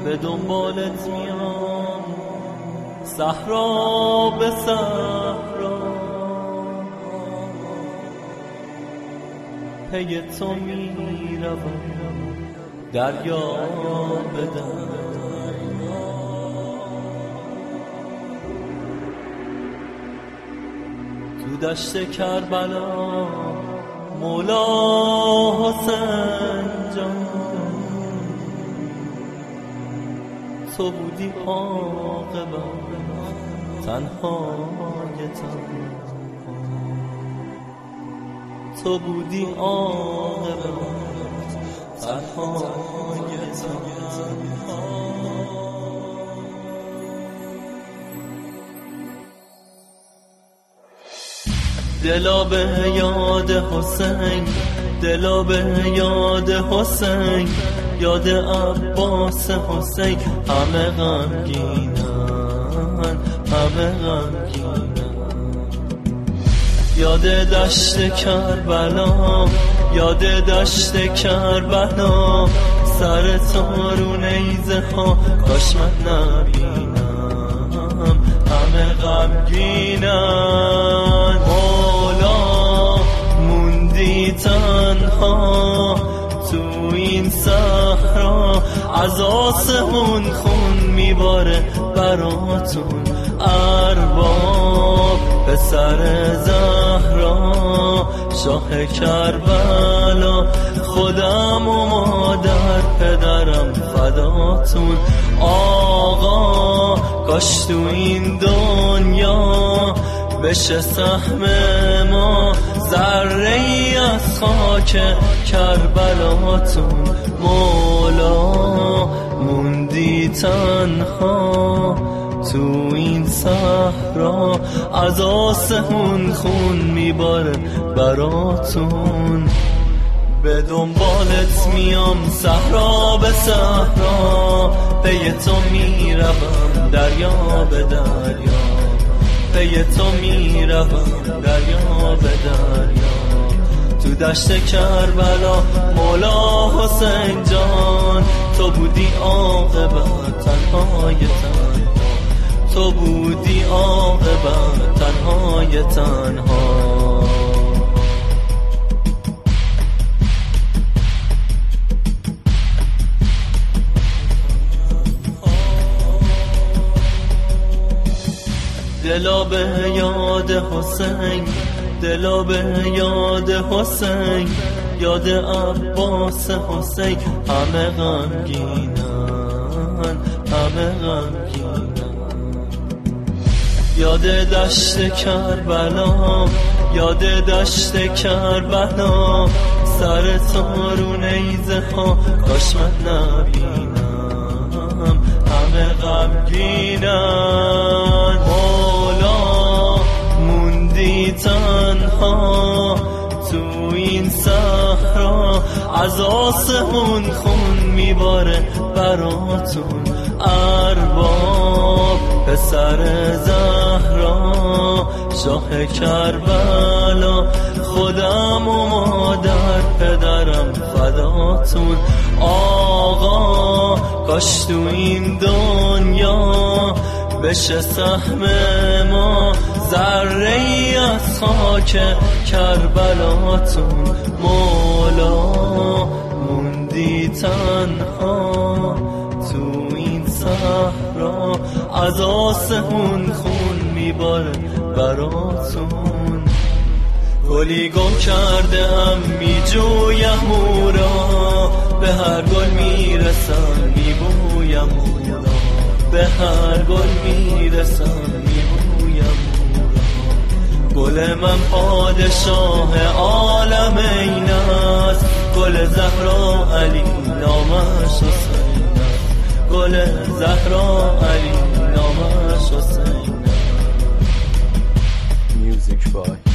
به دنبالت میام صحرا به صحرا، پی تو میروم دریا به دریا. تو دشت کربلا مولا حسین جان، تو بودی عاقبت تنهایتم، تو بودی عاقبت تنهایتم. دلا به یاد حسین، دلا به یاد حسین، یاد عباس حسین. همه غمگینن، همه غمگینن. یاد دشت کربلا، یاد دشت کربلا، سر تارو نیزه ها کاش من نبینم. همه غمگینن، مولا موندی تنها تو این صحرا. از آسمون خون میباره براتون ارباب، پسر زهرا شاه کربلا. خودم و مادر پدرم فداتون آقا، کاش تو این دنیا بشه سهم ما ذره ای از خاک کربلاتون. مولا موندی تنها تو این صحرا، از آسمون خون میباره براتون. به دنبالت میام صحرا به صحرا، پی تو میروم دریا به دریا، پی تو میروم دریا به دریا. تو دشت کربلا مولا حسین جان، تو بودی عاقبت تنهایتم، تو بودی عاقبت تنهای تنها. دلا به یاد حسین، دلا به یاد حسین، یاد عباس حسین. همه غمگینن، همه غمگینن. یاد دشت کربلا، یاد دشت کربلا، سر تارو نیزه ها کاش من نبینم. همه غمگینن، مولا موندی تنها تو این صحرا. از آسمون خون میباره براتون ارباب، پسر زهرا شاه کربلا. خودم و مادر پدرم فداتون آقا، کاش تو این دنیا بشه سهم ما ذره ای از خاک کربلاتون. مولا موندی تنها تو این صحرا، از آسمون خون میباره براتون. گلی گم کرده ام میجویم او را، به هر گل میرسم میبویم او را، به هر گل میرسم میبویم او را. گل من پادشاه عالم این است، گل زهرا علی نامش حسین است، گل زهرا علی نامش حسین است. Music by